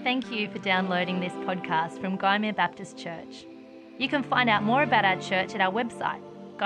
Thank you for downloading this podcast from Gymea Baptist Church. You can find out more about our church at our website,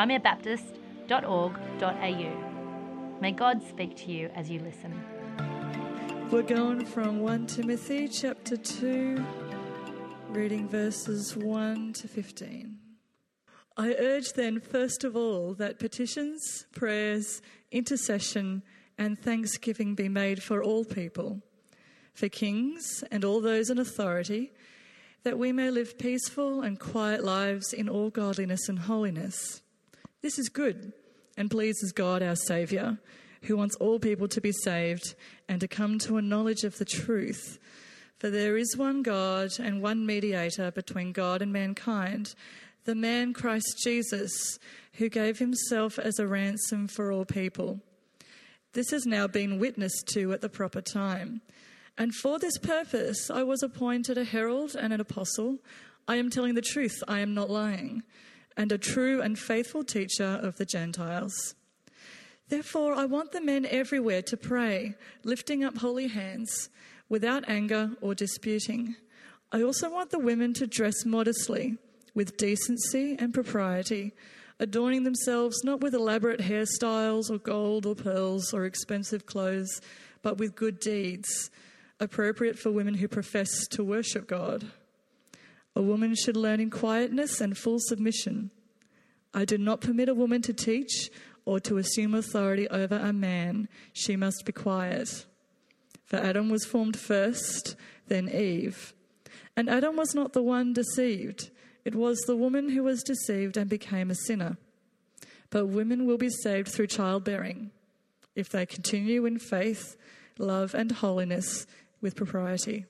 gymeabaptist.org.au. May God speak to you as you listen. We're going from 1 Timothy chapter 2, reading verses 1 to 15. I urge then, first of all, that petitions, prayers, intercession, and thanksgiving be made for all people, for kings and all those in authority, that we may live peaceful and quiet lives in all godliness and holiness. This is good and pleases God our Saviour, who wants all people to be saved and to come to a knowledge of the truth. For there is one God and one mediator between God and mankind, the man Christ Jesus, who gave himself as a ransom for all people. This has now been witnessed to at the proper time. And for this purpose I was appointed a herald and an apostle. I am telling the truth, I am not lying, and a true and faithful teacher of the Gentiles. Therefore I want the men everywhere to pray, lifting up holy hands, without anger or disputing. I also want the women to dress modestly, with decency and propriety, adorning themselves not with elaborate hairstyles or gold or pearls or expensive clothes, but with good deeds, appropriate for women who profess to worship God. A woman should learn in quietness and full submission. I do not permit a woman to teach or to assume authority over a man. She must be quiet. For Adam was formed first, then Eve. And Adam was not the one deceived. It was the woman who was deceived and became a sinner. But women will be saved through childbearing, if they continue in faith, love, and holiness with propriety.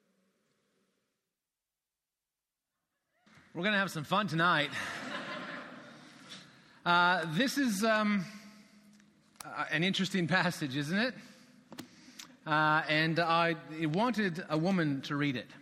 We're going to have some fun tonight. This is an interesting passage, isn't it? And I wanted a woman to read it.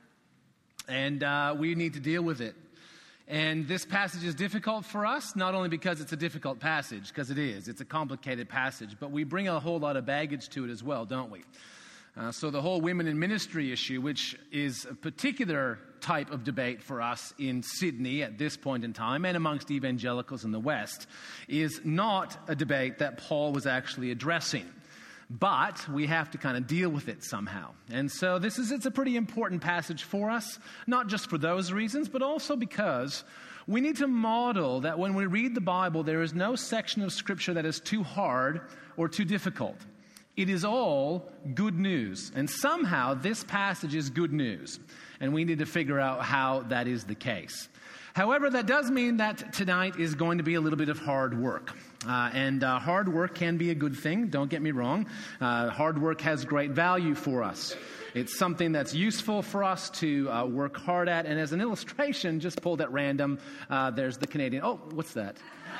And we need to deal with it. And this passage is difficult for us, not only because it's a difficult passage, because it is. It's a complicated passage. But we bring a whole lot of baggage to it as well, don't we? So the whole women in ministry issue, which is a particular type of debate for us in Sydney at this point in time and amongst evangelicals in the West, is not a debate that Paul was actually addressing. But we have to kind of deal with it somehow. And so it's a pretty important passage for us, not just for those reasons, but also because we need to model that when we read the Bible, there is no section of Scripture that is too hard or too difficult. It is all good news. And somehow this passage is good news. And we need to figure out how that is the case. However, that does mean that tonight is going to be a little bit of hard work. And hard work can be a good thing, don't get me wrong. Hard work has great value for us. It's something that's useful for us to work hard at. And as an illustration, just pulled at random, there's the Canadian... Oh, what's that?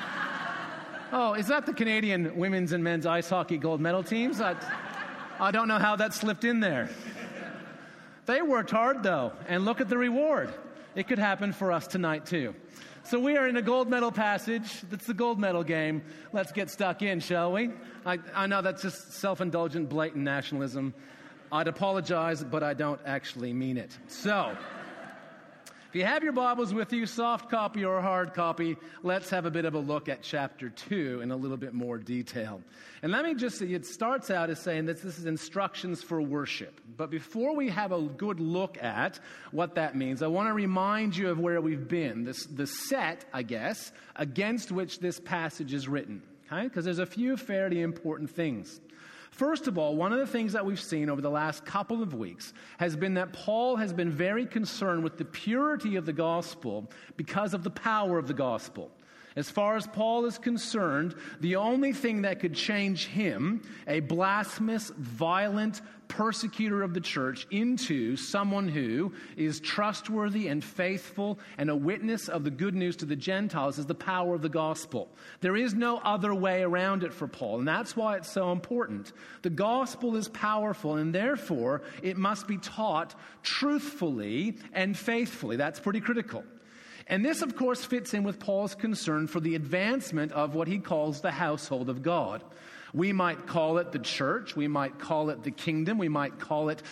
Oh, is that the Canadian women's and men's ice hockey gold medal teams? I don't know how that slipped in there. They worked hard, though, and look at the reward. It could happen for us tonight, too. So we are in a gold medal passage. That's the gold medal game. Let's get stuck in, shall we? I know that's just self-indulgent, blatant nationalism. I'd apologize, but I don't actually mean it. So, if you have your Bibles with you, soft copy or hard copy, let's have a bit of a look at chapter 2 in a little bit more detail. And let me just say, it starts out as saying that this is instructions for worship. But before we have a good look at what that means, I want to remind you of where we've been, the set, I guess, against which this passage is written. Okay? Because there's a few fairly important things. First of all, one of the things that we've seen over the last couple of weeks has been that Paul has been very concerned with the purity of the gospel because of the power of the gospel. As far as Paul is concerned, the only thing that could change him, a blasphemous, violent persecutor of the church, into someone who is trustworthy and faithful and a witness of the good news to the Gentiles, is the power of the gospel. There is no other way around it for Paul, and that's why it's so important. The gospel is powerful, and therefore it must be taught truthfully and faithfully. That's pretty critical. And this, of course, fits in with Paul's concern for the advancement of what he calls the household of God. We might call it the church. We might call it the kingdom. We might call it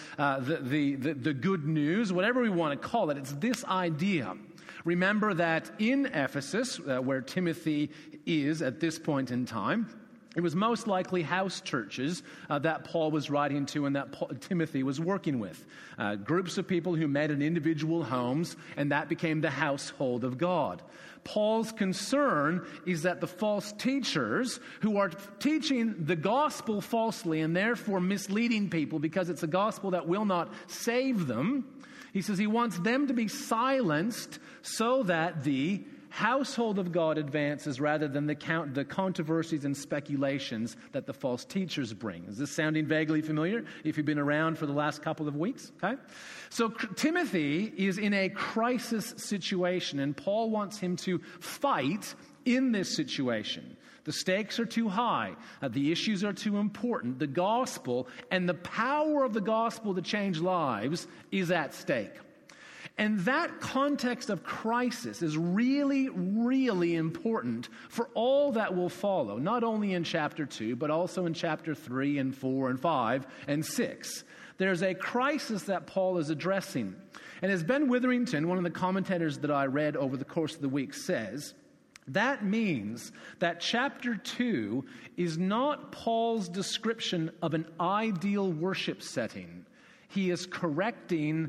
the good news, whatever we want to call it. It's this idea. Remember that in Ephesus, where Timothy is at this point in time, it was most likely house churches that Paul was writing to and that Timothy was working with. Groups of people who met in individual homes, and that became the household of God. Paul's concern is that the false teachers who are teaching the gospel falsely and therefore misleading people because it's a gospel that will not save them, he says he wants them to be silenced so that the household of God advances rather than the controversies and speculations that the false teachers bring. Is this sounding vaguely familiar if you've been around for the last couple of weeks? Okay. So Timothy is in a crisis situation, and Paul wants him to fight in this situation. The stakes are too high. The issues are too important. The gospel and the power of the gospel to change lives is at stake. And that context of crisis is really, really important for all that will follow, not only in chapter 2, but also in chapter 3 and 4 and 5 and 6. There's a crisis that Paul is addressing. And as Ben Witherington, one of the commentators that I read over the course of the week, says, that means that chapter 2 is not Paul's description of an ideal worship setting. He is correcting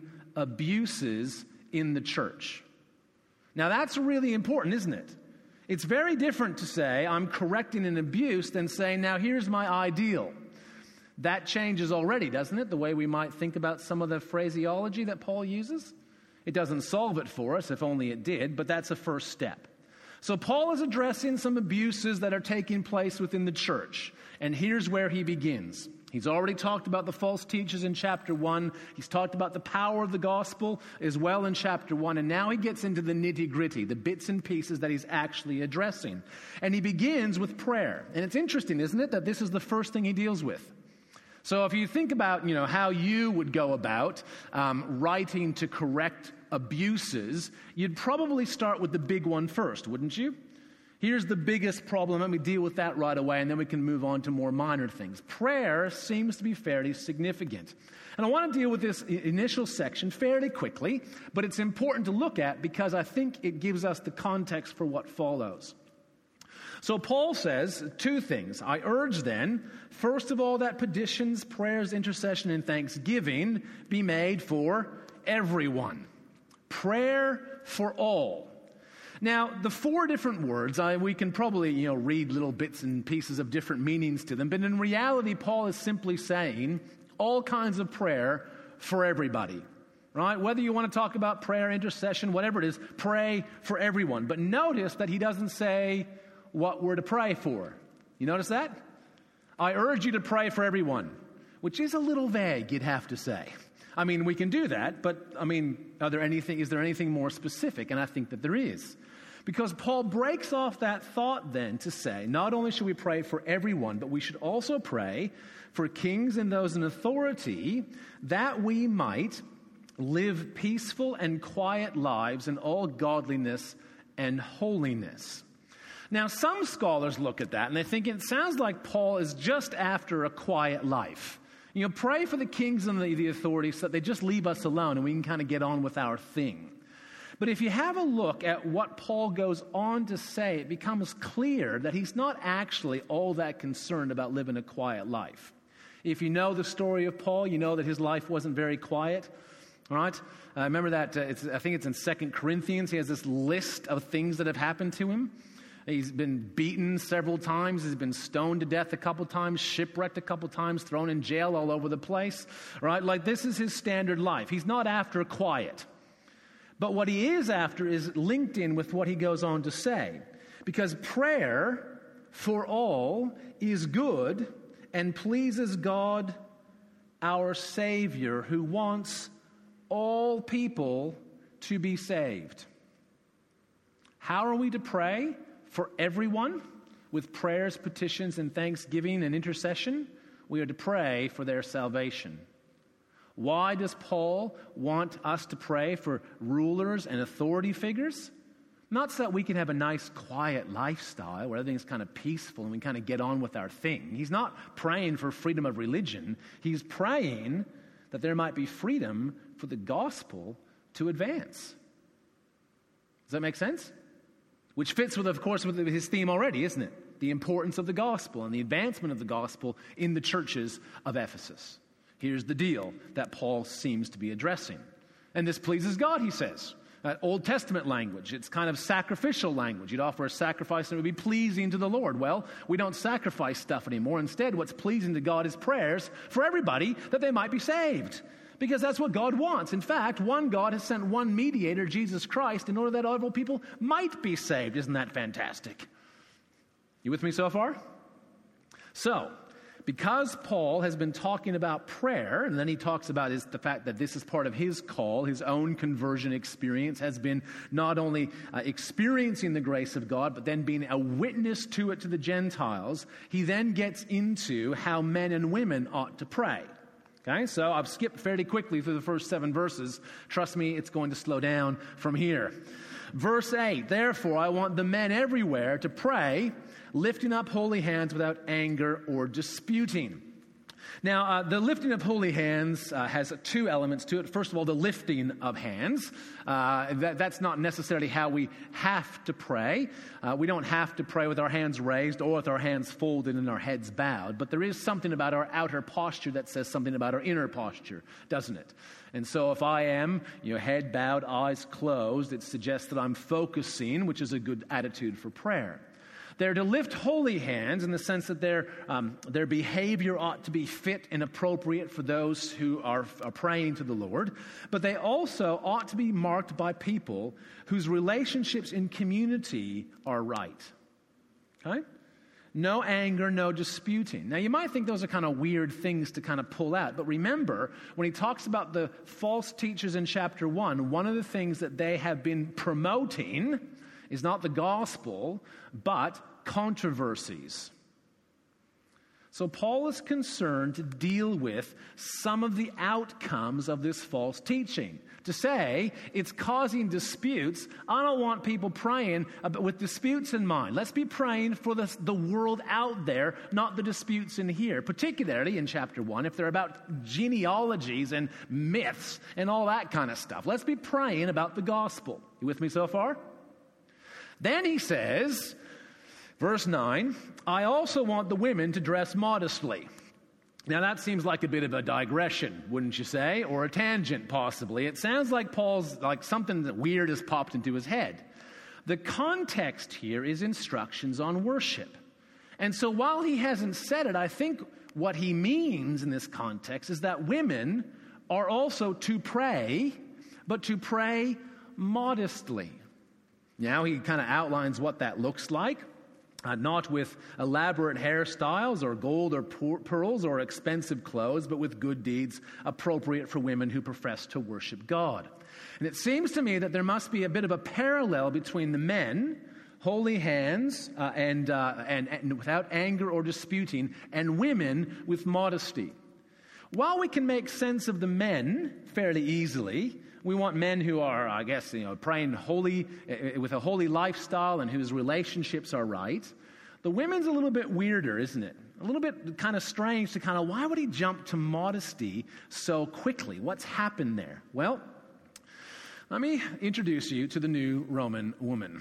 abuses in the church. Now that's really important, isn't it? It's very different to say, I'm correcting an abuse, than saying, now here's my ideal. That changes already, doesn't it? The way we might think about some of the phraseology that Paul uses. It doesn't solve it for us, if only it did, but that's a first step. So Paul is addressing some abuses that are taking place within the church. And here's where he begins. He's already talked about the false teachers in chapter 1. He's talked about the power of the gospel as well in chapter 1. And now he gets into the nitty-gritty, the bits and pieces that he's actually addressing. And he begins with prayer. And it's interesting, isn't it, that this is the first thing he deals with. So if you think about, how you would go about writing to correct abuses, you'd probably start with the big one first, wouldn't you? Here's the biggest problem. Let me deal with that right away, and then we can move on to more minor things. Prayer seems to be fairly significant. And I want to deal with this initial section fairly quickly, but it's important to look at because I think it gives us the context for what follows. So Paul says two things. I urge then, first of all, that petitions, prayers, intercession, and thanksgiving be made for everyone. Prayer for all. Now, the four different words, we can probably, read little bits and pieces of different meanings to them, but in reality, Paul is simply saying all kinds of prayer for everybody, right? Whether you want to talk about prayer, intercession, whatever it is, pray for everyone. But notice that he doesn't say what we're to pray for. You notice that? I urge you to pray for everyone, which is a little vague, you'd have to say. We can do that, but, is there anything more specific? And I think that there is. Because Paul breaks off that thought then to say, not only should we pray for everyone, but we should also pray for kings and those in authority, that we might live peaceful and quiet lives in all godliness and holiness. Now, some scholars look at that and they think it sounds like Paul is just after a quiet life. Pray for the kings and the authorities so that they just leave us alone and we can kind of get on with our thing. But if you have a look at what Paul goes on to say, it becomes clear that he's not actually all that concerned about living a quiet life. If you know the story of Paul, you know that his life wasn't very quiet. All right? Remember that, I think it's in 2 Corinthians, he has this list of things that have happened to him. He's been beaten several times. He's been stoned to death a couple times, shipwrecked a couple times, thrown in jail all over the place. Right? Like this is his standard life. He's not after quiet. But what he is after is linked in with what he goes on to say. Because prayer for all is good and pleases God, our Savior, who wants all people to be saved. How are we to pray? For everyone, with prayers, petitions, and thanksgiving and intercession, we are to pray for their salvation. Why does Paul want us to pray for rulers and authority figures? Not so that we can have a nice, quiet lifestyle where everything's kind of peaceful and we kind of get on with our thing. He's not praying for freedom of religion. He's praying that there might be freedom for the gospel to advance. Does that make sense? Which fits with, of course, with his theme already, isn't it? The importance of the gospel and the advancement of the gospel in the churches of Ephesus. Here's the deal that Paul seems to be addressing. And this pleases God, he says. Old Testament language. It's kind of sacrificial language. You'd offer a sacrifice and it would be pleasing to the Lord. Well, we don't sacrifice stuff anymore. Instead, what's pleasing to God is prayers for everybody that they might be saved. Because that's what God wants. In fact, one God has sent one mediator, Jesus Christ, in order that all people might be saved. Isn't that fantastic? You with me so far? So, because Paul has been talking about prayer, and then he talks about the fact that this is part of his call, his own conversion experience has been not only experiencing the grace of God, but then being a witness to it to the Gentiles, he then gets into how men and women ought to pray. Okay, so I've skipped fairly quickly through the first 7 verses. Trust me, it's going to slow down from here. Verse 8, therefore I want the men everywhere to pray, lifting up holy hands without anger or disputing. Now, the lifting of holy hands has 2 elements to it. First of all, the lifting of hands. That's not necessarily how we have to pray. We don't have to pray with our hands raised or with our hands folded and our heads bowed. But there is something about our outer posture that says something about our inner posture, doesn't it? And so if I am, head bowed, eyes closed, it suggests that I'm focusing, which is a good attitude for prayer. They're to lift holy hands in the sense that their behavior ought to be fit and appropriate for those who are praying to the Lord. But they also ought to be marked by people whose relationships in community are right. Okay? No anger, no disputing. Now, you might think those are kind of weird things to kind of pull out. But remember, when he talks about the false teachers in chapter 1, one of the things that they have been promoting is not the gospel, but controversies. So Paul is concerned to deal with some of the outcomes of this false teaching. To say it's causing disputes, I don't want people praying with disputes in mind. Let's be praying for the world out there, not the disputes in here. Particularly in chapter 1, if they're about genealogies and myths and all that kind of stuff. Let's be praying about the gospel. You with me so far? Then he says, verse 9, I also want the women to dress modestly. Now that seems like a bit of a digression, wouldn't you say? Or a tangent, possibly. It sounds like Paul's, something that weird has popped into his head. The context here is instructions on worship. And so while he hasn't said it, I think what he means in this context is that women are also to pray, but to pray modestly. Now he kind of outlines what that looks like, not with elaborate hairstyles or gold or pearls or expensive clothes, but with good deeds appropriate for women who profess to worship God. And it seems to me that there must be a bit of a parallel between the men, holy hands, and without anger or disputing, and women with modesty. While we can make sense of the men fairly easily, we want men who are, praying holy, with a holy lifestyle and whose relationships are right. The women's a little bit weirder, isn't it? A little bit kind of strange to why would he jump to modesty so quickly? What's happened there? Well, let me introduce you to the new Roman woman.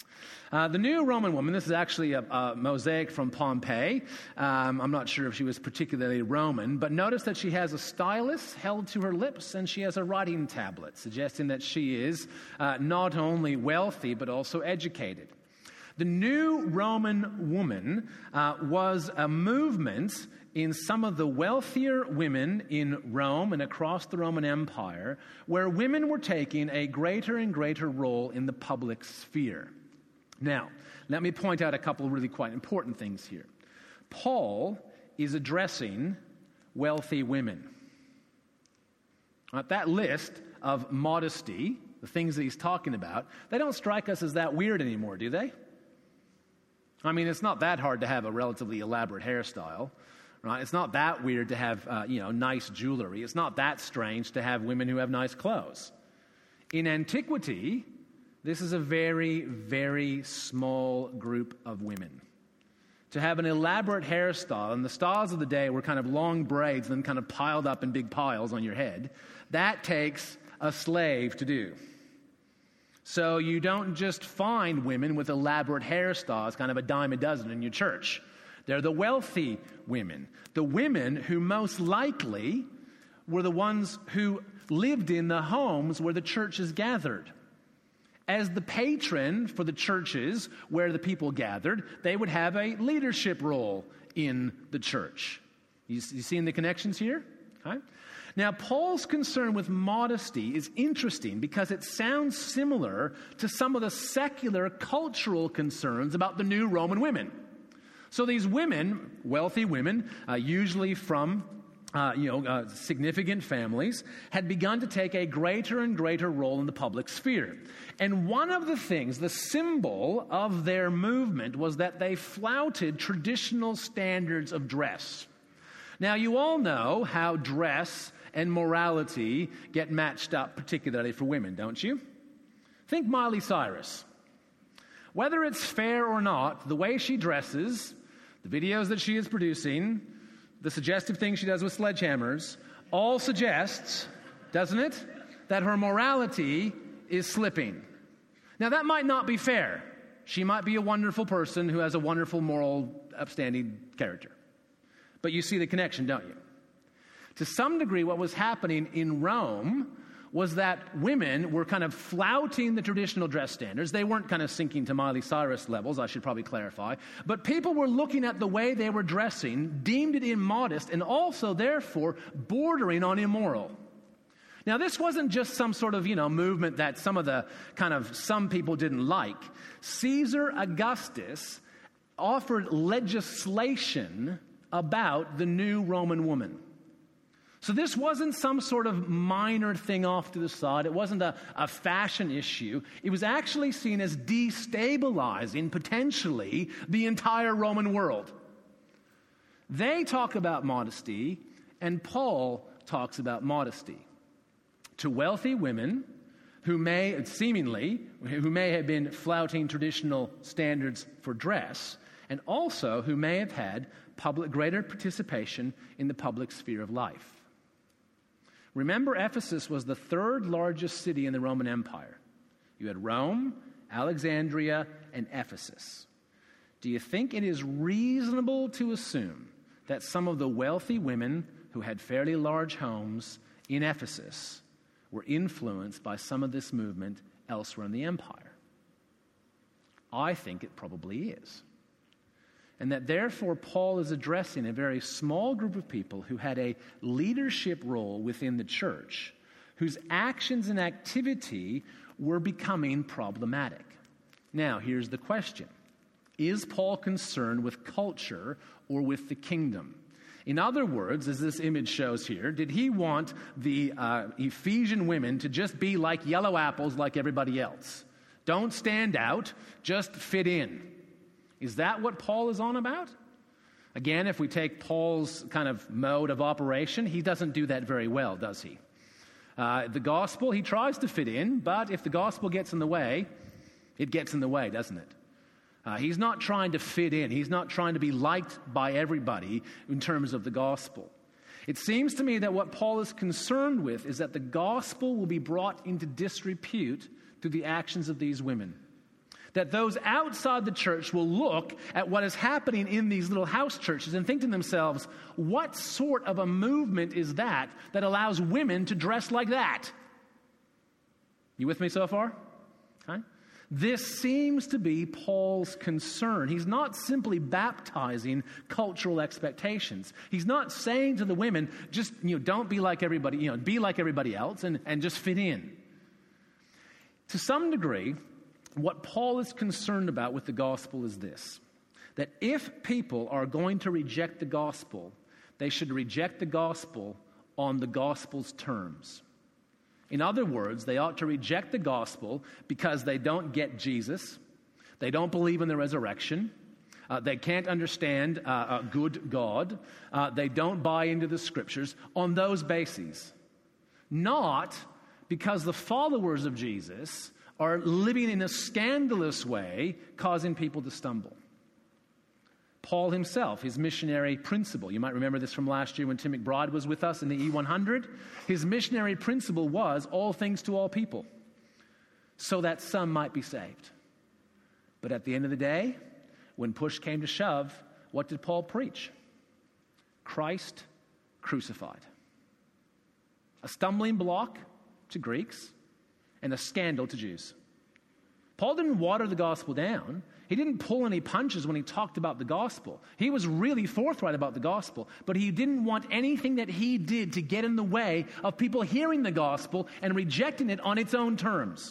The new Roman woman, this is actually a mosaic from Pompeii. I'm not sure if she was particularly Roman, but notice that she has a stylus held to her lips and she has a writing tablet, suggesting that she is not only wealthy but also educated. The new Roman woman was a movement in some of the wealthier women in Rome and across the Roman Empire, where women were taking a greater and greater role in the public sphere. Now, let me point out a couple of really quite important things here. Paul is addressing wealthy women. That list of modesty, the things that he's talking about, they don't strike us as that weird anymore, do they? I mean, it's not that hard to have a relatively elaborate hairstyle, right? It's not that weird to have, nice jewelry. It's not that strange to have women who have nice clothes. In antiquity, this is a very, very small group of women. To have an elaborate hairstyle, and the styles of the day were kind of long braids and then kind of piled up in big piles on your head, that takes a slave to do. So you don't just find women with elaborate hairstyles, kind of a dime a dozen in your church. They're the wealthy women. The women who most likely were the ones who lived in the homes where the church is gathered. As the patron for the churches where the people gathered, they would have a leadership role in the church. You seeing the connections here? Okay. Now, Paul's concern with modesty is interesting because it sounds similar to some of the secular cultural concerns about the new Roman women. So these women, wealthy women, usually from significant families, had begun to take a greater and greater role in the public sphere. And one of the things, the symbol of their movement, was that they flouted traditional standards of dress. Now, you all know how dress and morality get matched up, particularly for women, don't you? Think Miley Cyrus. Whether it's fair or not, the way she dresses, the videos that she is producing, the suggestive things she does with sledgehammers, all suggests, doesn't it, that her morality is slipping. Now, that might not be fair. She might be a wonderful person who has a wonderful, moral, upstanding character. But you see the connection, don't you? To some degree, what was happening in Rome was that women were kind of flouting the traditional dress standards. They weren't kind of sinking to Miley Cyrus levels, I should probably clarify. But people were looking at the way they were dressing, deemed it immodest, and also, therefore, bordering on immoral. Now, this wasn't just some sort of, movement that some people didn't like. Caesar Augustus offered legislation about the new Roman woman. So this wasn't some sort of minor thing off to the side. It wasn't a fashion issue. It was actually seen as destabilizing, potentially, the entire Roman world. They talk about modesty, and Paul talks about modesty. To wealthy women who may have been flouting traditional standards for dress, and also who may have had greater participation in the public sphere of life. Remember, Ephesus was the third largest city in the Roman Empire. You had Rome, Alexandria, and Ephesus. Do you think it is reasonable to assume that some of the wealthy women who had fairly large homes in Ephesus were influenced by some of this movement elsewhere in the empire? I think it probably is. And that therefore Paul is addressing a very small group of people who had a leadership role within the church, whose actions and activity were becoming problematic. Now, here's the question. Is Paul concerned with culture or with the kingdom? In other words, as this image shows here, did he want the Ephesian women to just be like yellow apples like everybody else? Don't stand out, just fit in. Is that what Paul is on about? Again, if we take Paul's kind of mode of operation, he doesn't do that very well, does he? The gospel, he tries to fit in, but if the gospel gets in the way, it gets in the way, doesn't it? He's not trying to fit in. He's not trying to be liked by everybody in terms of the gospel. It seems to me that what Paul is concerned with is that the gospel will be brought into disrepute through the actions of these women. That those outside the church will look at what is happening in these little house churches and think to themselves, what sort of a movement is that allows women to dress like that? You with me so far? Okay. This seems to be Paul's concern. He's not simply baptizing cultural expectations. He's not saying to the women, just don't be like everybody, be like everybody else and just fit in. To some degree, what Paul is concerned about with the gospel is this, that if people are going to reject the gospel, they should reject the gospel on the gospel's terms. In other words, they ought to reject the gospel because they don't get Jesus, they don't believe in the resurrection, they can't understand a good God, they don't buy into the scriptures on those bases. Not because the followers of Jesus are living in a scandalous way, causing people to stumble. Paul himself, his missionary principle, you might remember this from last year when Tim McBride was with us in the E100. His missionary principle was all things to all people, so that some might be saved. But at the end of the day, when push came to shove, what did Paul preach? Christ crucified. A stumbling block to Greeks and a scandal to Jews. Paul didn't water the gospel down. He didn't pull any punches when he talked about the gospel. He was really forthright about the gospel, but he didn't want anything that he did to get in the way of people hearing the gospel and rejecting it on its own terms.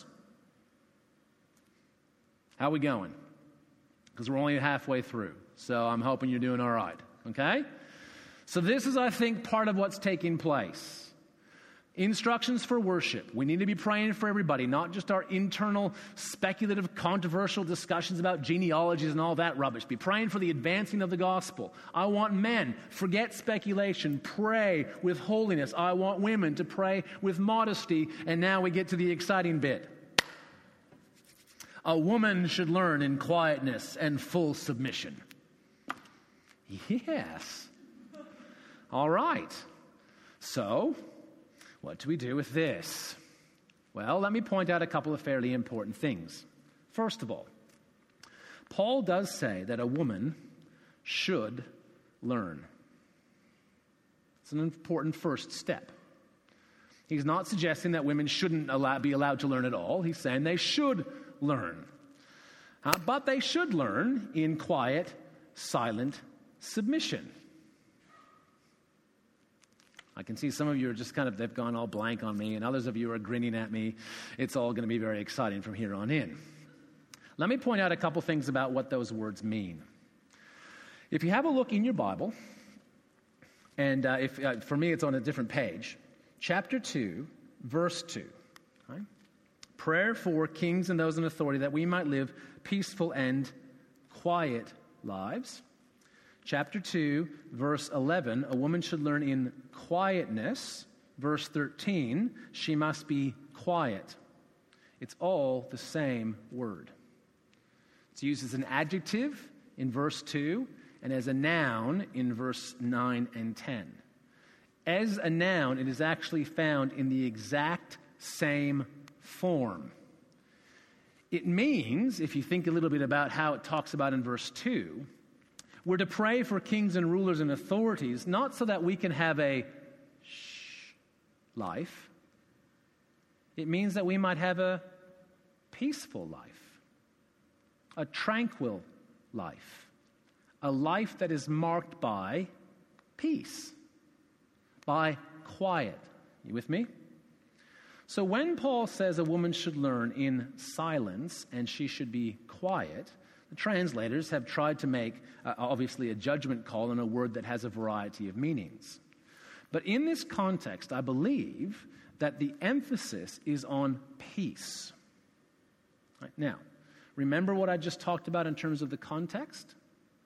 How are we going? Because we're only halfway through, so I'm hoping you're doing all right, okay? So this is, I think, part of what's taking place. Instructions for worship. We need to be praying for everybody, not just our internal, speculative, controversial discussions about genealogies and all that rubbish. Be praying for the advancing of the gospel. I want men, forget speculation, pray with holiness. I want women to pray with modesty. And now we get to the exciting bit. A woman should learn in quietness and full submission. Yes. All right. So, what do we do with this? Well, let me point out a couple of fairly important things. First of all, Paul does say that a woman should learn. It's an important first step. He's not suggesting that women shouldn't be allowed to learn at all. He's saying they should learn. But they should learn in quiet, silent submission. I can see some of you are just they've gone all blank on me, and others of you are grinning at me. It's all going to be very exciting from here on in. Let me point out a couple things about what those words mean. If you have a look in your Bible, and for me it's on a different page, chapter 2, verse 2. Right? Prayer for kings and those in authority that we might live peaceful and quiet lives. Chapter 2, verse 11, a woman should learn in quietness. Verse 13, she must be quiet. It's all the same word. It's used as an adjective in verse 2 and as a noun in verse 9 and 10. As a noun, it is actually found in the exact same form. It means, if you think a little bit about how it talks about in verse 2, we're to pray for kings and rulers and authorities, not so that we can have a life. It means that we might have a peaceful life, a tranquil life, a life that is marked by peace, by quiet. You with me? So when Paul says a woman should learn in silence and she should be quiet, the translators have tried to make, obviously, a judgment call on a word that has a variety of meanings. But in this context, I believe that the emphasis is on peace. Right, now, remember what I just talked about in terms of the context?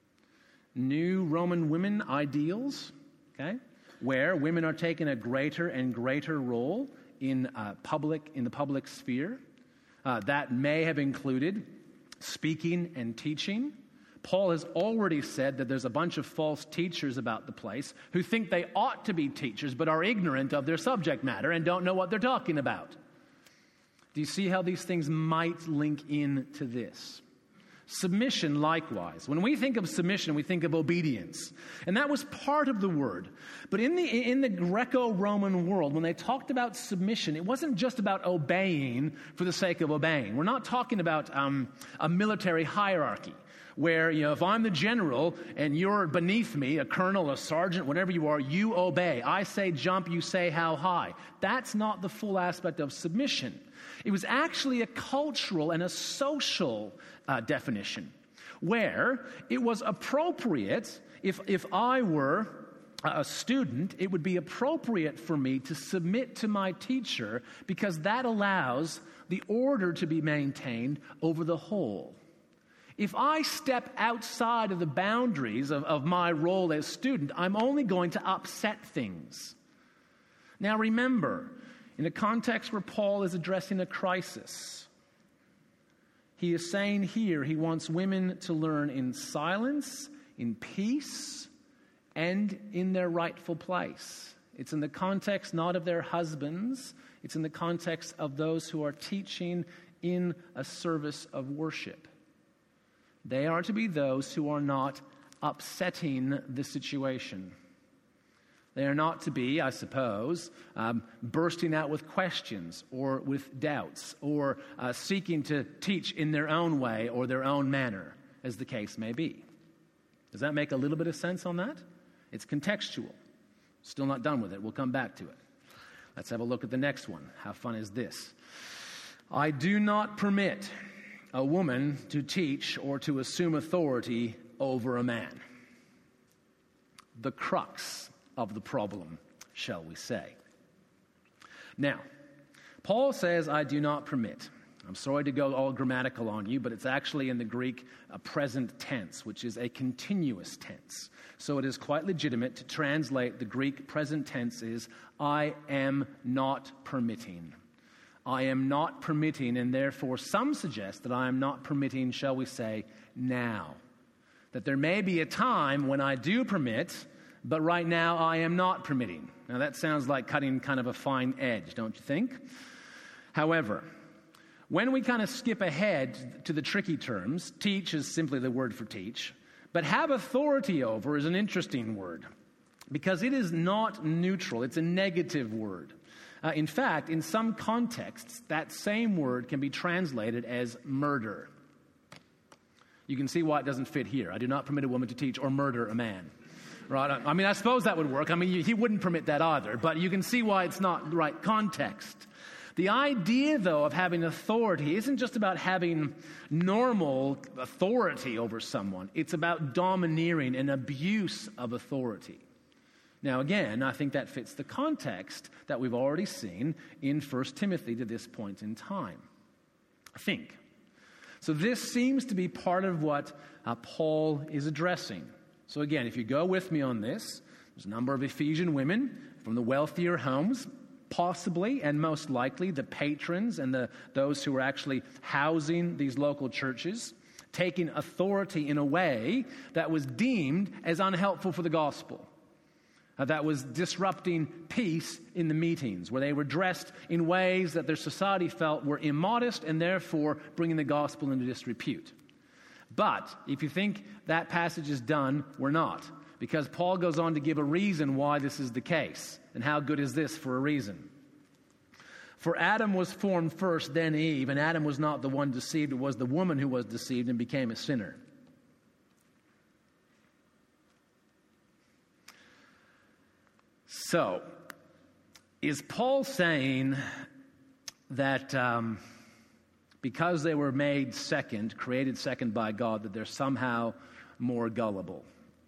New Roman women ideals, okay, where women are taking a greater and greater role in the public sphere. That may have included speaking and teaching. Paul has already said that there's a bunch of false teachers about the place who think they ought to be teachers but are ignorant of their subject matter and don't know what they're talking about. Do you see how these things might link into this? Submission, likewise. When we think of submission, we think of obedience. And that was part of the word. But in the Greco-Roman world, when they talked about submission, it wasn't just about obeying for the sake of obeying. We're not talking about a military hierarchy where, if I'm the general and you're beneath me, a colonel, a sergeant, whatever you are, you obey. I say jump, you say how high. That's not the full aspect of submission. It was actually a cultural and a social definition, where it was appropriate, if I were a student, it would be appropriate for me to submit to my teacher because that allows the order to be maintained over the whole. If I step outside of the boundaries of my role as student, I'm only going to upset things. Now remember, in a context where Paul is addressing a crisis, he is saying here he wants women to learn in silence, in peace, and in their rightful place. It's in the context not of their husbands, it's in the context of those who are teaching in a service of worship. They are to be those who are not upsetting the situation. They are not to be, I suppose, bursting out with questions or with doubts or seeking to teach in their own way or their own manner, as the case may be. Does that make a little bit of sense on that? It's contextual. Still not done with it. We'll come back to it. Let's have a look at the next one. How fun is this? I do not permit a woman to teach or to assume authority over a man. The crux of the problem, shall we say. Now, Paul says, I do not permit. I'm sorry to go all grammatical on you, but it's actually in the Greek a present tense, which is a continuous tense. So it is quite legitimate to translate the Greek present tense is, I am not permitting. I am not permitting, and therefore some suggest that I am not permitting, shall we say, now. That there may be a time when I do permit, but right now I am not permitting. Now that sounds like cutting kind of a fine edge, don't you think? However, when we kind of skip ahead to the tricky terms, teach is simply the word for teach, but have authority over is an interesting word because it is not neutral. It's a negative word. In fact, in some contexts, that same word can be translated as murder. You can see why it doesn't fit here. I do not permit a woman to teach or murder a man. Right? I mean, I suppose that would work. I mean, he wouldn't permit that either, but you can see why it's not the right context. The idea, though, of having authority isn't just about having normal authority over someone. It's about domineering and abuse of authority. Now, again, I think that fits the context that we've already seen in 1 Timothy to this point in time. I think. So this seems to be part of what Paul is addressing. So again, if you go with me on this, there's a number of Ephesian women from the wealthier homes, possibly and most likely the patrons and those who were actually housing these local churches, taking authority in a way that was deemed as unhelpful for the gospel. That was disrupting peace in the meetings, where they were dressed in ways that their society felt were immodest and therefore bringing the gospel into disrepute. But if you think that passage is done, we're not. Because Paul goes on to give a reason why this is the case. And how good is this for a reason? For Adam was formed first, then Eve, and Adam was not the one deceived, it was the woman who was deceived and became a sinner. So, is Paul saying that because they were made second, created second by God, that they're somehow more gullible?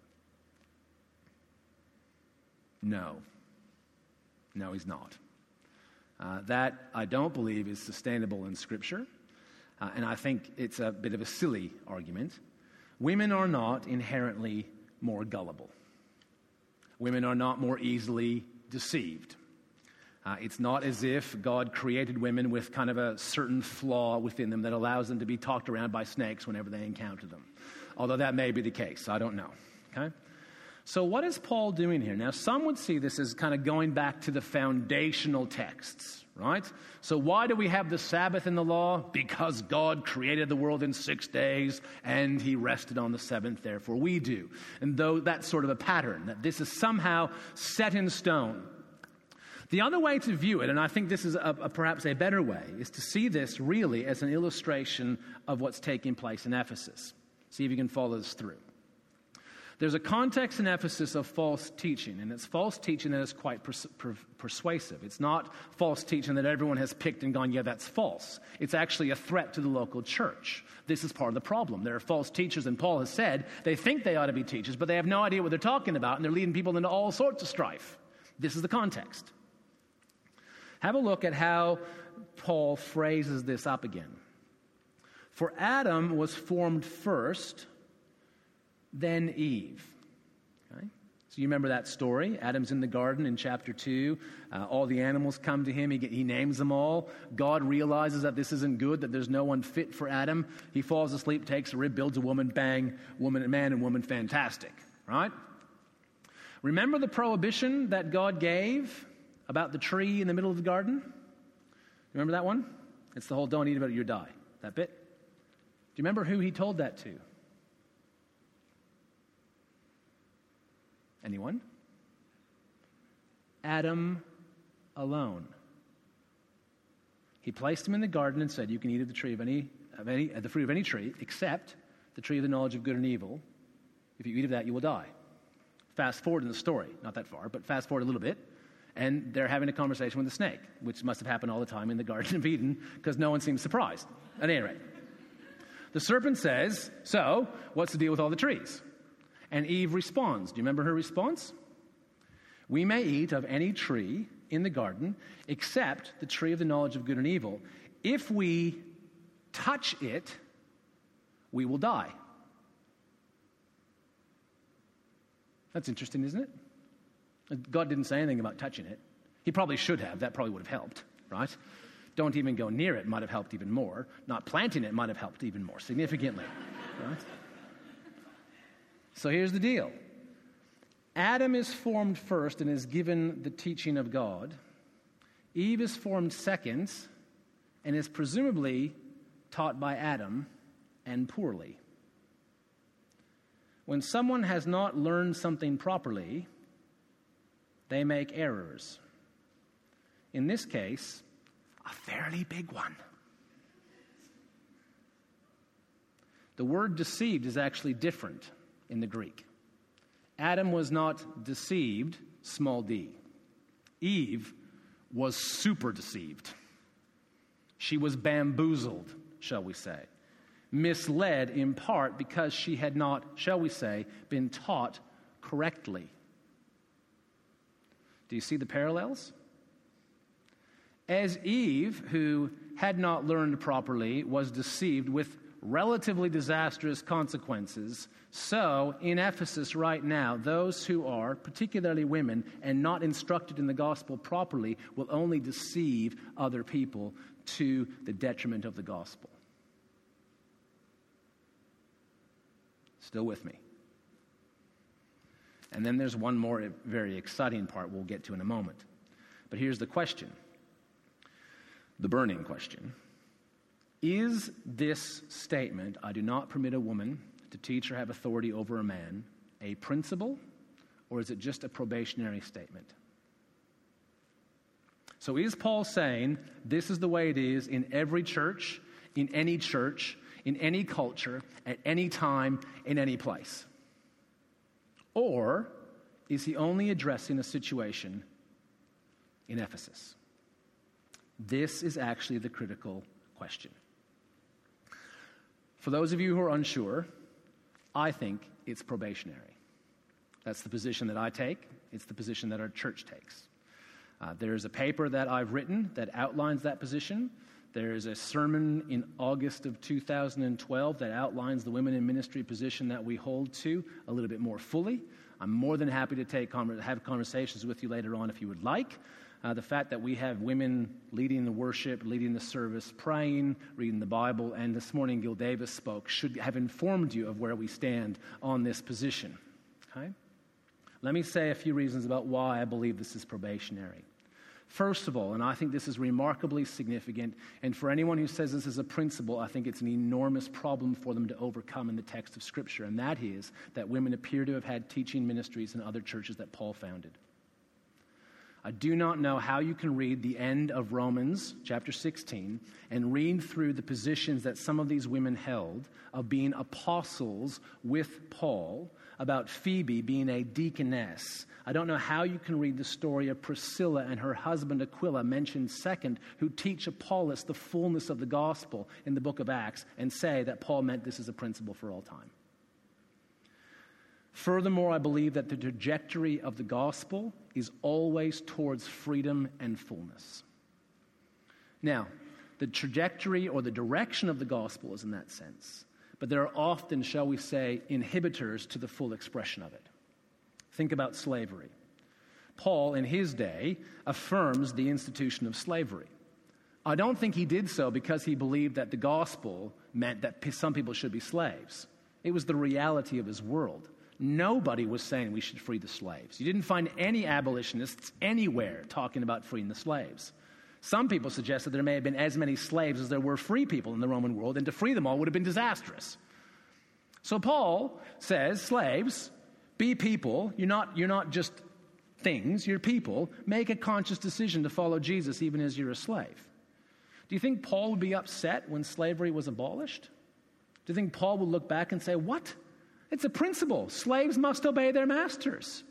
No. No, he's not. That, I don't believe, is sustainable in Scripture. And I think it's a bit of a silly argument. Women are not inherently more gullible. Women are not more easily deceived. It's not as if God created women with kind of a certain flaw within them that allows them to be talked around by snakes whenever they encounter them. Although that may be the case. I don't know. Okay? So what is Paul doing here? Now, some would see this as kind of going back to the foundational texts, right? So why do we have the Sabbath in the law? Because God created the world in 6 days and he rested on the seventh, therefore we do. And though that's sort of a pattern, that this is somehow set in stone. The other way to view it, and I think this is perhaps a better way, is to see this really as an illustration of what's taking place in Ephesus. See if you can follow this through. There's a context in Ephesus of false teaching, and it's false teaching that is quite persuasive. It's not false teaching that everyone has picked and gone, yeah, that's false. It's actually a threat to the local church. This is part of the problem. There are false teachers, and Paul has said they think they ought to be teachers, but they have no idea what they're talking about, and they're leading people into all sorts of strife. This is the context. Have a look at how Paul phrases this up again. For Adam was formed first, then Eve. Okay? So you remember that story. Adam's in the garden in chapter 2. All the animals come to him. He names them all. God realizes that this isn't good, that there's no one fit for Adam. He falls asleep, takes a rib, builds a woman, bang, woman, man and woman, fantastic, right? Remember the prohibition that God gave about the tree in the middle of the garden? Remember that one? It's the whole don't eat of it or you die, that bit. Do you remember who he told that to? Anyone? Adam alone. He placed him in the garden and said, you can eat of the fruit of any tree, except the tree of the knowledge of good and evil. If you eat of that, you will die. Fast forward in the story, not that far, but fast forward a little bit, and they're having a conversation with the snake, which must have happened all the time in the Garden of Eden, because no one seems surprised. At any rate, the serpent says, so, what's the deal with all the trees? And Eve responds. Do you remember her response? We may eat of any tree in the garden except the tree of the knowledge of good and evil. If we touch it, we will die. That's interesting, isn't it? God didn't say anything about touching it. He probably should have. That probably would have helped, right? Don't even go near it might have helped even more. Not planting it might have helped even more significantly, right? So here's the deal. Adam is formed first and is given the teaching of God. Eve is formed second and is presumably taught by Adam and poorly. When someone has not learned something properly, they make errors. In this case, a fairly big one. The word deceived is actually different in the Greek. Adam was not deceived, small d. Eve was super deceived. She was bamboozled, shall we say. Misled in part because she had not, shall we say, been taught correctly. Do you see the parallels? As Eve, who had not learned properly, was deceived with relatively disastrous consequences, so in Ephesus right now, those who are, particularly women, and not instructed in the gospel properly will only deceive other people to the detriment of the gospel. Still with me? And then there's one more very exciting part we'll get to in a moment. But here's the question, the burning question. Is this statement, I do not permit a woman to teach or have authority over a man, a principle, or is it just a probationary statement? So is Paul saying this is the way it is in every church, in any culture, at any time, in any place? Or is he only addressing a situation in Ephesus? This is actually the critical question. For those of you who are unsure, I think it's probationary. That's the position that I take. It's the position that our church takes. There's a paper that I've written that outlines that position. There's a sermon in August of 2012 that outlines the women in ministry position that we hold to a little bit more fully. I'm more than happy to have conversations with you later on if you would like. The fact that we have women leading the worship, leading the service, praying, reading the Bible, and this morning Gil Davis spoke, should have informed you of where we stand on this position. Okay? Let me say a few reasons about why I believe this is probationary. First of all, and I think this is remarkably significant, and for anyone who says this is a principle, I think it's an enormous problem for them to overcome in the text of Scripture, and that is that women appear to have had teaching ministries in other churches that Paul founded. I do not know how you can read the end of Romans chapter 16 and read through the positions that some of these women held of being apostles with Paul, about Phoebe being a deaconess. I don't know how you can read the story of Priscilla and her husband Aquila, mentioned second, who teach Apollos the fullness of the gospel in the book of Acts, and say that Paul meant this as a principle for all time. Furthermore, I believe that the trajectory of the gospel is always towards freedom and fullness. Now, the trajectory or the direction of the gospel is in that sense, but there are often, shall we say, inhibitors to the full expression of it. Think about slavery. Paul, in his day, affirms the institution of slavery. I don't think he did so because he believed that the gospel meant that some people should be slaves. It was the reality of his world. Nobody was saying we should free the slaves. You didn't find any abolitionists anywhere talking about freeing the slaves. Some people suggested there may have been as many slaves as there were free people in the Roman world, and to free them all would have been disastrous. So Paul says, slaves, be people. You're not just things, you're people. Make a conscious decision to follow Jesus even as you're a slave. Do you think Paul would be upset when slavery was abolished? Do you think Paul would look back and say, what? It's a principle. Slaves must obey their masters.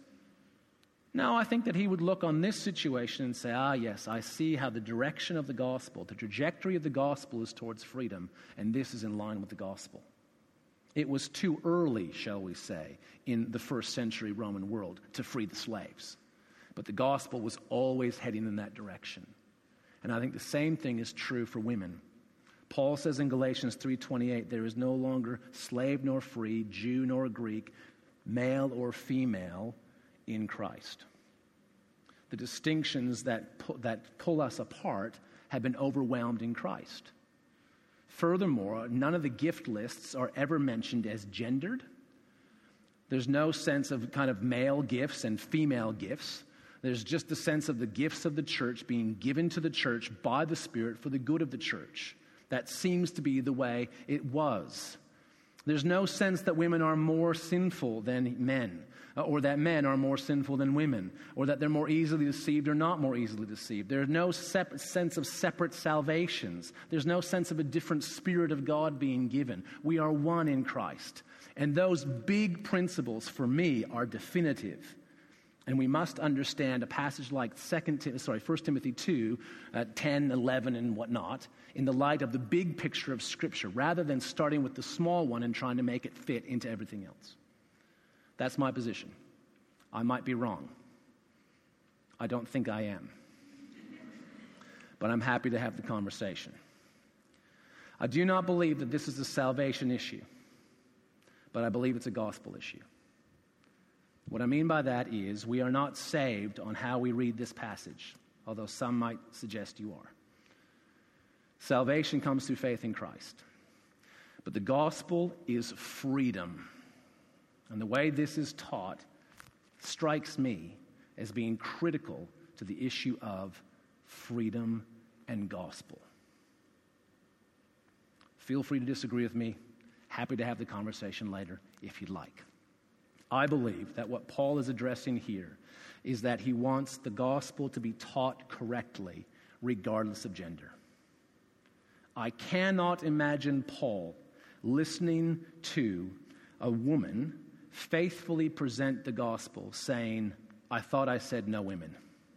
No, I think that he would look on this situation and say, yes, I see how the direction of the gospel, the trajectory of the gospel is towards freedom, and this is in line with the gospel. It was too early, shall we say, in the first century Roman world to free the slaves. But the gospel was always heading in that direction. And I think the same thing is true for women. Paul says in Galatians 3:28, there is no longer slave nor free, Jew nor Greek, male or female in Christ. The distinctions that pull us apart have been overwhelmed in Christ. Furthermore, none of the gift lists are ever mentioned as gendered. There's no sense of kind of male gifts and female gifts. There's just the sense of the gifts of the church being given to the church by the Spirit for the good of the church. That seems to be the way it was. There's no sense that women are more sinful than men, or that men are more sinful than women, or that they're more easily deceived or not more easily deceived. There's no sense of separate salvations. There's no sense of a different Spirit of God being given. We are one in Christ. And those big principles, for me, are definitive. And we must understand a passage like 1 Timothy 2, 10, 11, and whatnot, in the light of the big picture of Scripture, rather than starting with the small one and trying to make it fit into everything else. That's my position. I might be wrong. I don't think I am. But I'm happy to have the conversation. I do not believe that this is a salvation issue, but I believe it's a gospel issue. What I mean by that is we are not saved on how we read this passage, although some might suggest you are. Salvation comes through faith in Christ. But the gospel is freedom. And the way this is taught strikes me as being critical to the issue of freedom and gospel. Feel free to disagree with me. Happy to have the conversation later if you'd like. I believe that what Paul is addressing here is that he wants the gospel to be taught correctly, regardless of gender. I cannot imagine Paul listening to a woman faithfully present the gospel saying, I thought I said no women.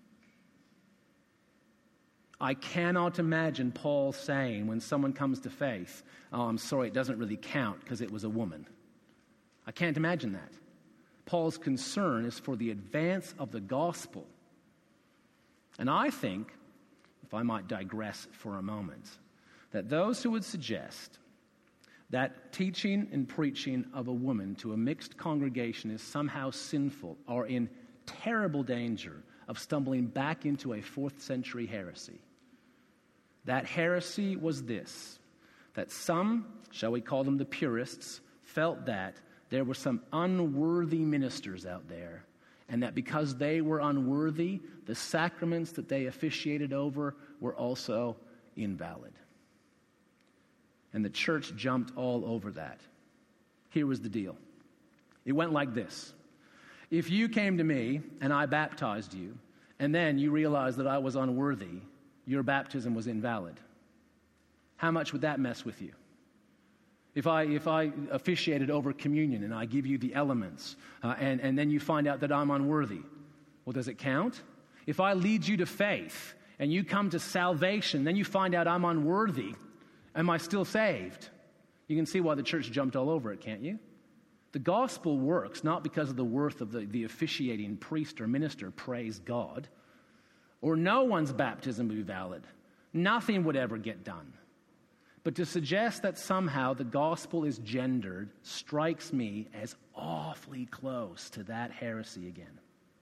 I cannot imagine Paul saying when someone comes to faith, I'm sorry, it doesn't really count because it was a woman. I can't imagine that. Paul's concern is for the advance of the gospel. And I think, if I might digress for a moment, that those who would suggest that teaching and preaching of a woman to a mixed congregation is somehow sinful are in terrible danger of stumbling back into a 4th century heresy. That heresy was this, that some, shall we call them the purists, felt that there were some unworthy ministers out there, and that because they were unworthy, the sacraments that they officiated over were also invalid. And the church jumped all over that. Here was the deal. It went like this. If you came to me and I baptized you, and then you realized that I was unworthy, your baptism was invalid. How much would that mess with you? If I officiated over communion and I give you the elements, and then you find out that I'm unworthy, well, does it count? If I lead you to faith and you come to salvation, then you find out I'm unworthy, am I still saved? You can see why the church jumped all over it, can't you? The gospel works not because of the worth of the officiating priest or minister, praise God, or no one's baptism would be valid. Nothing would ever get done. But to suggest that somehow the gospel is gendered strikes me as awfully close to that heresy again.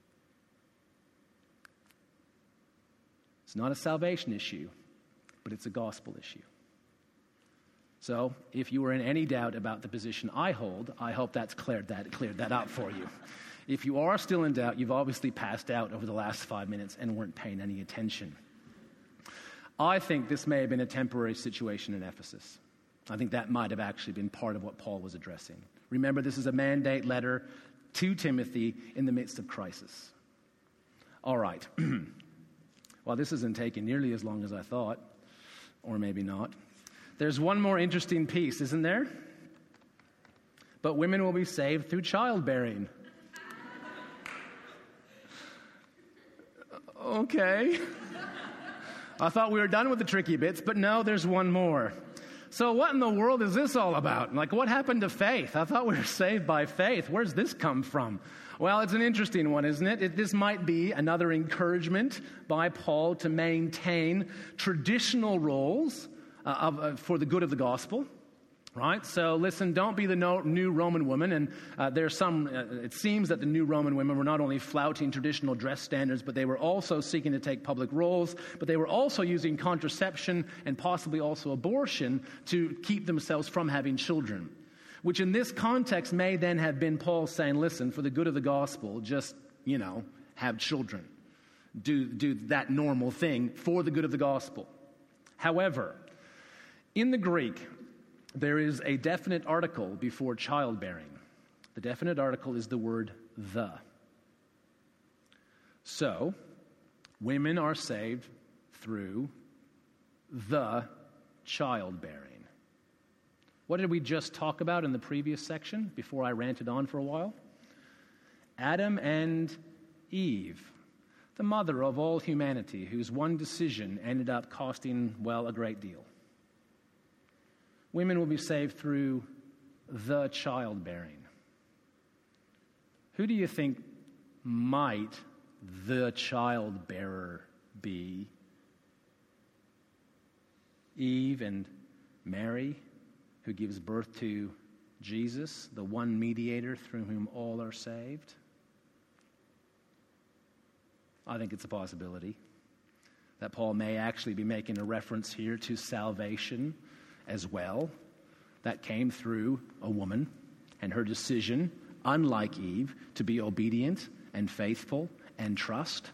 It's not a salvation issue, but it's a gospel issue. So, if you were in any doubt about the position I hold, I hope that's cleared that up for you. If you are still in doubt, you've obviously passed out over the last 5 minutes and weren't paying any attention. I think this may have been a temporary situation in Ephesus. I think that might have actually been part of what Paul was addressing. Remember, this is a mandate letter to Timothy in the midst of crisis. All right. Well, this isn't taking nearly as long as I thought, or maybe not. There's one more interesting piece, isn't there? But women will be saved through childbearing. Okay. I thought we were done with the tricky bits, but no, there's one more. So what in the world is this all about? Like, what happened to faith? I thought we were saved by faith. Where's this come from? Well, it's an interesting one, isn't it? This might be another encouragement by Paul to maintain traditional roles for the good of the gospel, right? So listen, don't be the new Roman woman. And it seems that the new Roman women were not only flouting traditional dress standards, but they were also seeking to take public roles, but they were also using contraception and possibly also abortion to keep themselves from having children, which in this context may then have been Paul saying, listen, for the good of the gospel, just, have children. Do that normal thing for the good of the gospel. However, in the Greek, there is a definite article before childbearing. The definite article is the word the. So, women are saved through the childbearing. What did we just talk about in the previous section before I ranted on for a while? Adam and Eve, the mother of all humanity, whose one decision ended up costing, a great deal. Women will be saved through the childbearing. Who do you think might the childbearer be? Eve and Mary, who gives birth to Jesus, the one mediator through whom all are saved? I think it's a possibility that Paul may actually be making a reference here to salvation as well, that came through a woman and her decision, unlike Eve, to be obedient and faithful and trust.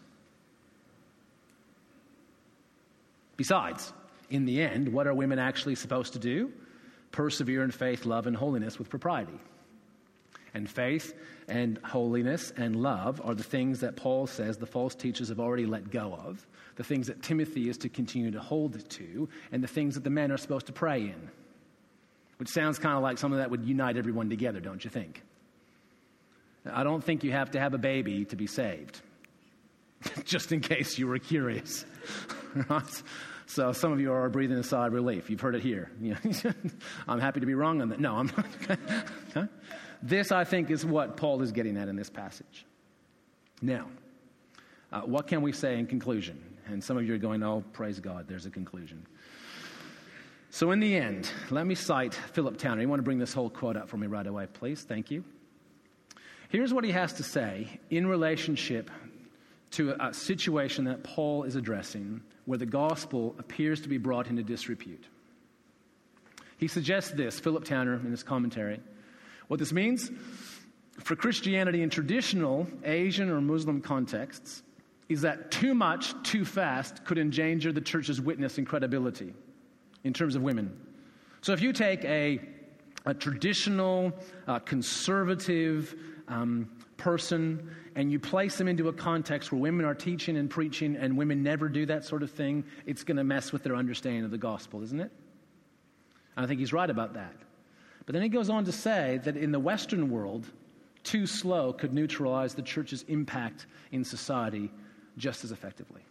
Besides, in the end, what are women actually supposed to do? Persevere in faith, love, and holiness with propriety. And faith and holiness and love are the things that Paul says the false teachers have already let go of, the things that Timothy is to continue to hold to, and the things that the men are supposed to pray in. Which sounds kind of like something that would unite everyone together, don't you think? I don't think you have to have a baby to be saved. Just in case you were curious. Right? So some of you are breathing a sigh of relief. You've heard it here. I'm happy to be wrong on that. No, I'm not. Okay? This, I think, is what Paul is getting at in this passage. Now, what can we say in conclusion? And some of you are going, oh, praise God, there's a conclusion. So in the end, let me cite Philip Towner. You want to bring this whole quote up for me right away, please? Thank you. Here's what he has to say in relationship to a situation that Paul is addressing where the gospel appears to be brought into disrepute. He suggests this, Philip Towner, in his commentary. What this means for Christianity in traditional Asian or Muslim contexts is that too much, too fast could endanger the church's witness and credibility in terms of women. So if you take a traditional, conservative person and you place them into a context where women are teaching and preaching and women never do that sort of thing, it's going to mess with their understanding of the gospel, isn't it? I think he's right about that. But then he goes on to say that in the Western world, too slow could neutralize the church's impact in society just as effectively.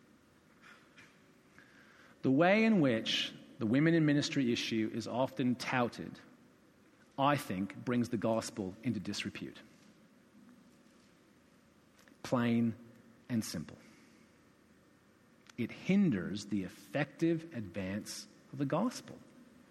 The way in which the women in ministry issue is often touted, I think, brings the gospel into disrepute. Plain and simple. It hinders the effective advance of the gospel.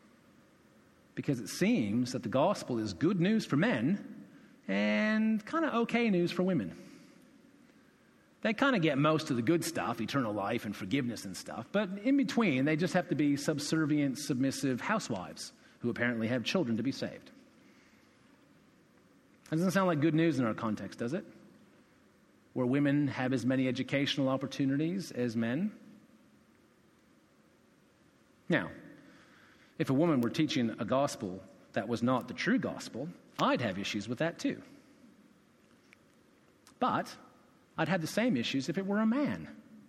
because it seems that the gospel is good news for men and kind of okay news for women. They kind of get most of the good stuff, eternal life and forgiveness and stuff, but in between, they just have to be subservient, submissive housewives who apparently have children to be saved. That doesn't sound like good news in our context, does it? Where women have as many educational opportunities as men. Now, if a woman were teaching a gospel that was not the true gospel, I'd have issues with that too. But I'd have the same issues if it were a man.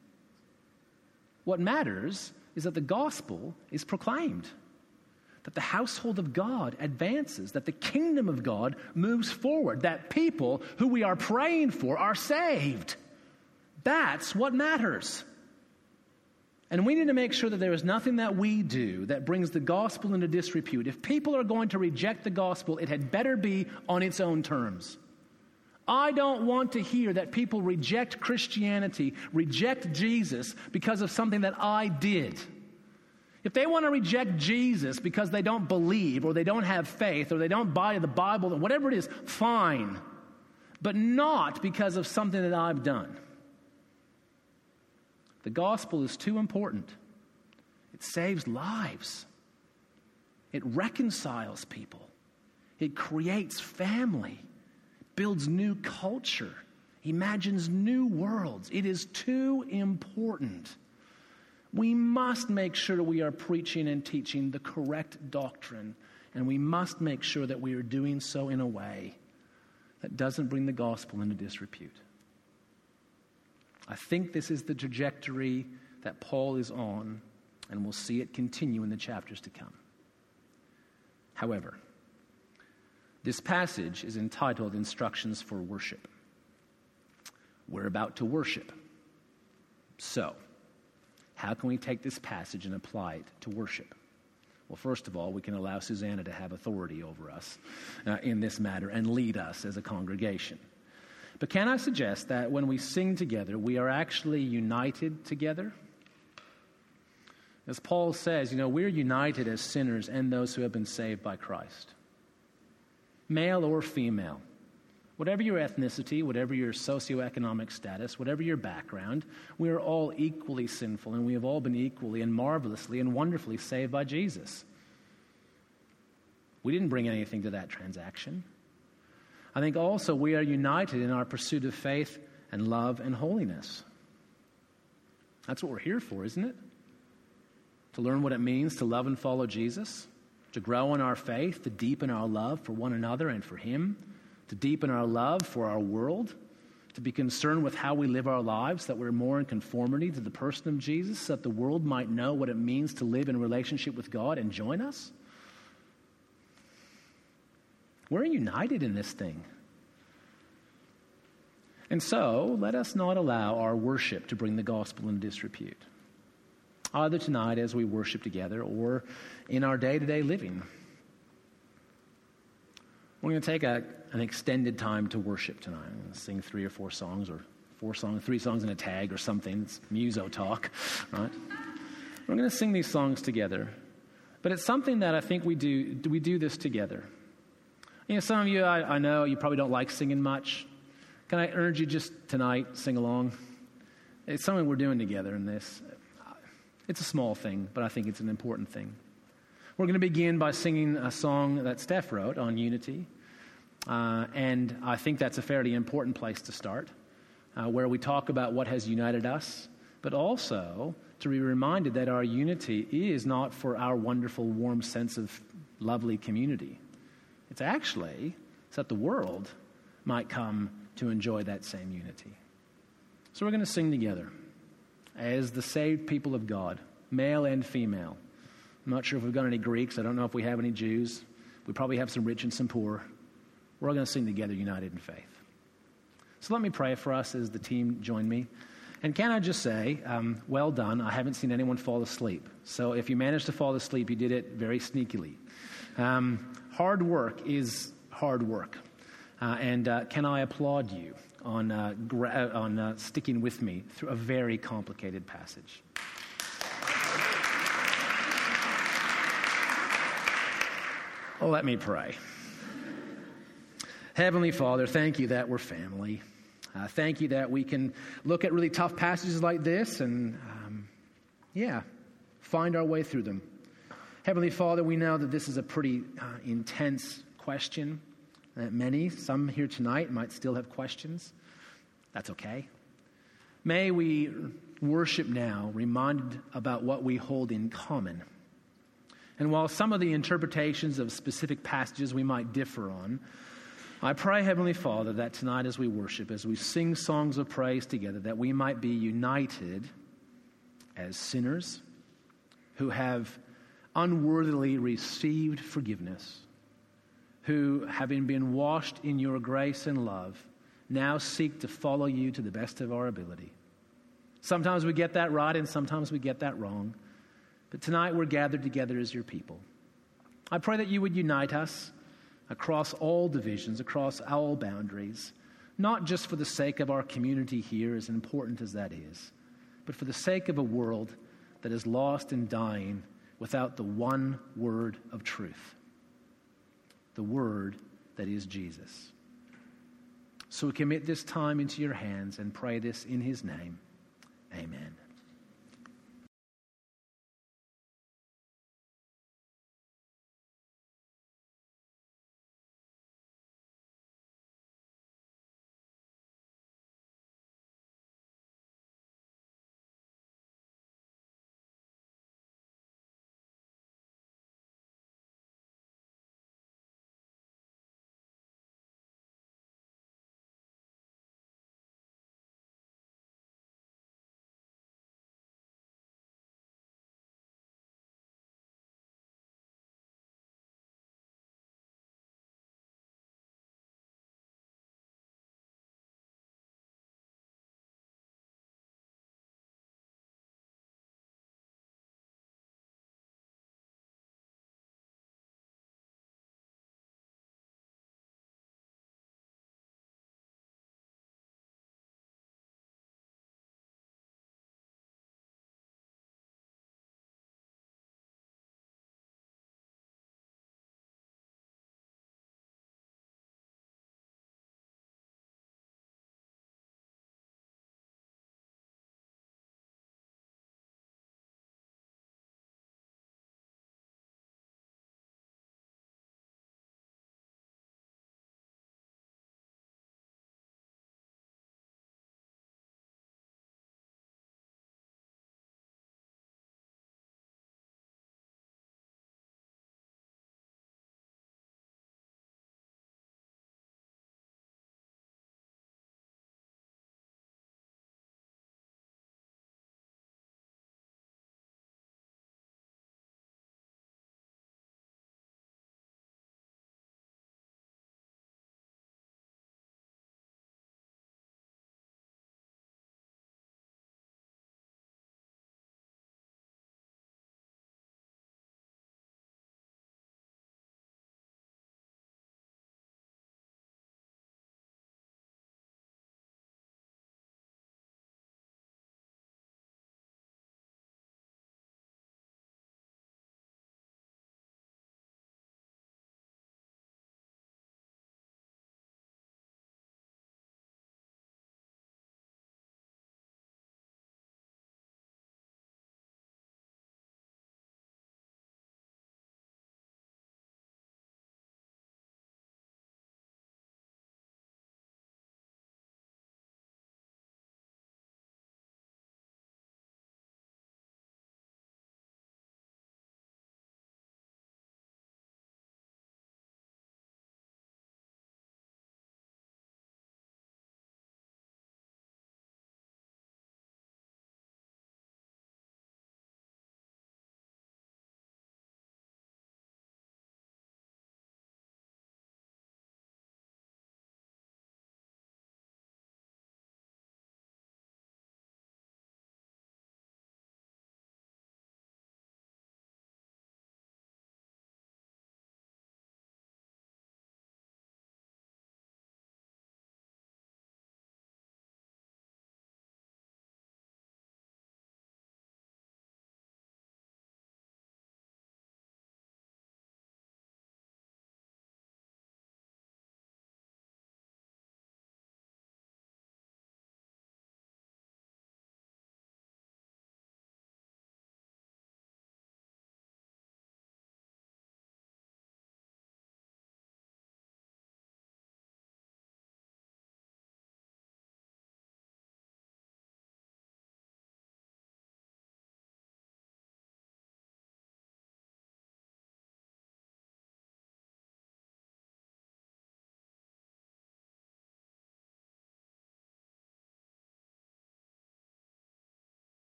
What matters is that the gospel is proclaimed, that the household of God advances, that the kingdom of God moves forward, that people who we are praying for are saved. That's what matters. And we need to make sure that there is nothing that we do that brings the gospel into disrepute. If people are going to reject the gospel, it had better be on its own terms. I don't want to hear that people reject Christianity, reject Jesus because of something that I did. If they want to reject Jesus because they don't believe or they don't have faith or they don't buy the Bible, whatever it is, fine. But not because of something that I've done. The gospel is too important. It saves lives. It reconciles people. It creates family. Builds new culture, imagines new worlds. It is too important. We must make sure that we are preaching and teaching the correct doctrine, and we must make sure that we are doing so in a way that doesn't bring the gospel into disrepute. I think this is the trajectory that Paul is on, and we'll see it continue in the chapters to come. However, this passage is entitled Instructions for Worship. We're about to worship. So, how can we take this passage and apply it to worship? Well, first of all, we can allow Susanna to have authority over us in this matter and lead us as a congregation. But can I suggest that when we sing together, we are actually united together? As Paul says, we're united as sinners and those who have been saved by Christ. Male or female, whatever your ethnicity, whatever your socioeconomic status, whatever your background, we are all equally sinful, and we have all been equally and marvelously and wonderfully saved by Jesus. We didn't bring anything to that transaction. I think also we are united in our pursuit of faith and love and holiness. That's what we're here for, isn't it? To learn what it means to love and follow Jesus. To grow in our faith, to deepen our love for one another and for Him, to deepen our love for our world, to be concerned with how we live our lives, that we're more in conformity to the person of Jesus, so that the world might know what it means to live in relationship with God and join us. We're united in this thing. And so, let us not allow our worship to bring the gospel into disrepute. Either tonight as we worship together or in our day-to-day living. We're going to take an extended time to worship tonight. I'm going to sing 3 or 4 songs, or 3 songs in a tag or something. It's muso talk, right? We're going to sing these songs together. But it's something that I think we do this together. Some of you, I know, you probably don't like singing much. Can I urge you just tonight, sing along? It's something we're doing together in this. It's a small thing, but I think it's an important thing. We're going to begin by singing a song that Steph wrote on unity. And I think that's a fairly important place to start, where we talk about what has united us, but also to be reminded that our unity is not for our wonderful, warm sense of lovely community. It's actually so that the world might come to enjoy that same unity. So we're going to sing together as the saved people of God, male and female. I'm not sure if we've got any Greeks. I don't know if we have any Jews. We probably have some rich and some poor. We're all going to sing together, united in faith. So let me pray for us as the team join me. And can I just say, well done. I haven't seen anyone fall asleep. So if you managed to fall asleep, you did it very sneakily. Hard work is hard work. And can I applaud you on sticking with me through a very complicated passage. I Let me pray. Heavenly Father, thank you that we're family. Thank you that we can look at really tough passages like this and, find our way through them. Heavenly Father, we know that this is a pretty intense question. That some here tonight might still have questions. That's okay. May we worship now, reminded about what we hold in common. And while some of the interpretations of specific passages we might differ on, I pray, Heavenly Father, that tonight as we worship, as we sing songs of praise together, that we might be united as sinners who have unworthily received forgiveness, who, having been washed in your grace and love, now seek to follow you to the best of our ability. Sometimes we get that right and sometimes we get that wrong. But tonight we're gathered together as your people. I pray that you would unite us across all divisions, across all boundaries, not just for the sake of our community here, as important as that is, but for the sake of a world that is lost and dying without the one word of truth, the word that is Jesus. So we commit this time into your hands and pray this in his name. Amen.